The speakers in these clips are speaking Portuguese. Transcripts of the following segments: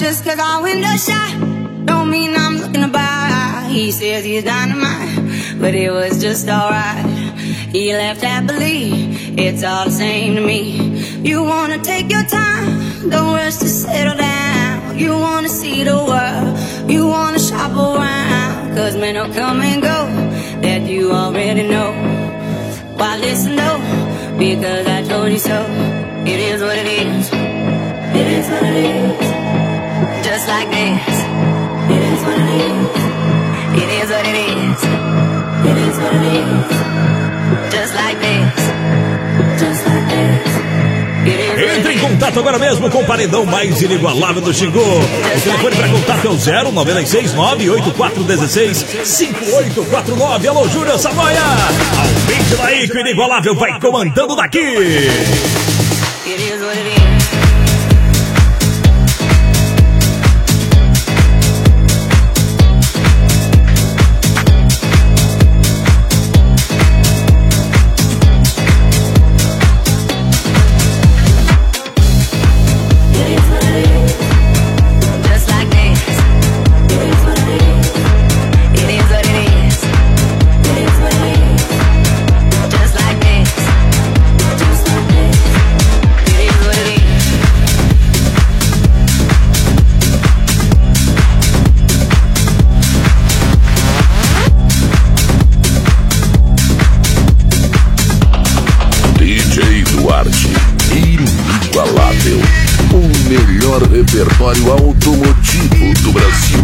just cause our window's shut don't mean I'm looking to buy. He says he's dynamite, but it was just alright. He left happily, it's all the same to me. You wanna take your time, don't rush to settle down. You wanna see the world, you wanna shop around. Cause men will come and go, that you already know. Why listen though, because I told you so. It is what it is, it is what it is. Just like this, it is what it is. It is what it is, it is what it is. Just like this, just like this. Entre em contato agora mesmo com o paredão mais inigualável do Xingu. O telefone para contato é o 096-98416-5849. Alô, Júnior Samoia. Aumente daí que o inigualável vai comandando daqui. Inigualável, o melhor repertório automotivo do Brasil.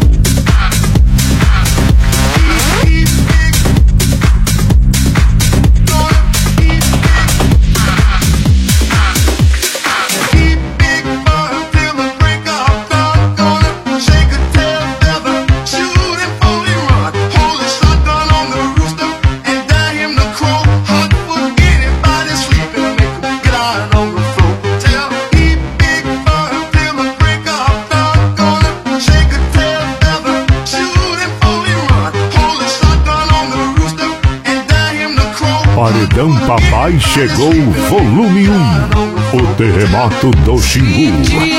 Paredão Papai chegou, volume 1, o terremoto do Xingu.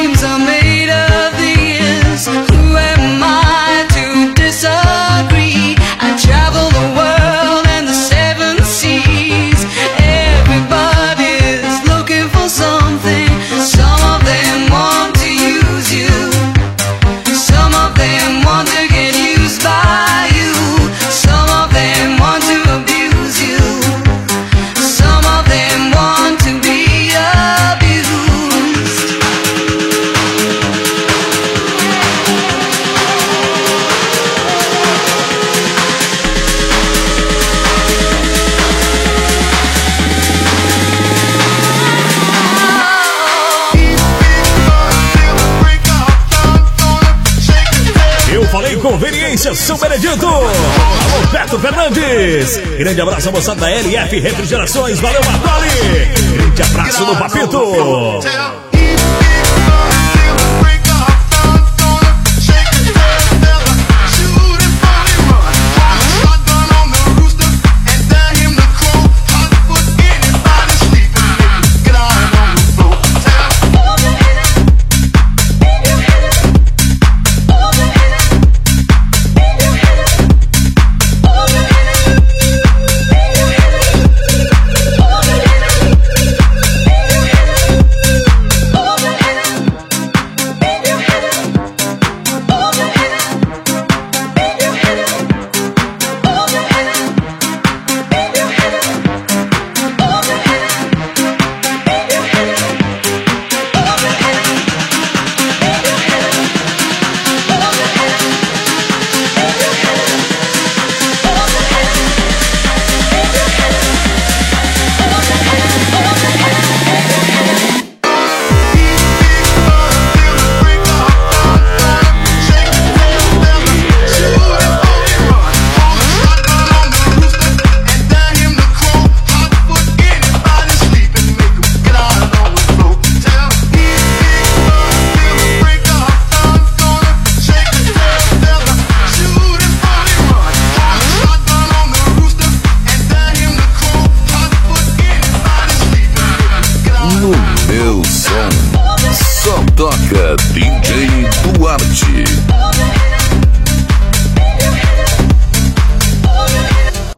Conveniência São Benedito. Alô, Beto Fernandes. Grande abraço, moçada da LF Refrigerações. Valeu, Marcoli. Grande abraço no Papito. No meu som, só toca DJ Duarte.